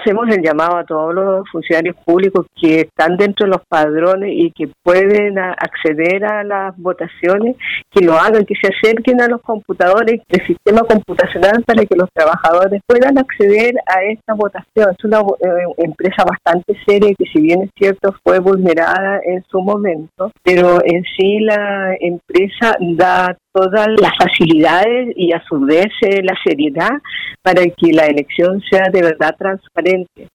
hacemos el llamado a todos los funcionarios públicos que están dentro de los padrones y que pueden acceder a las votaciones, que lo hagan, que se acerquen a los computadores del sistema computacional para que los trabajadores puedan acceder a esta votación. Es una empresa bastante seria que, si bien es cierto, fue vulnerada en su momento, pero en sí la empresa da todas las facilidades y a su vez la seriedad para que la elección sea de verdad transparente.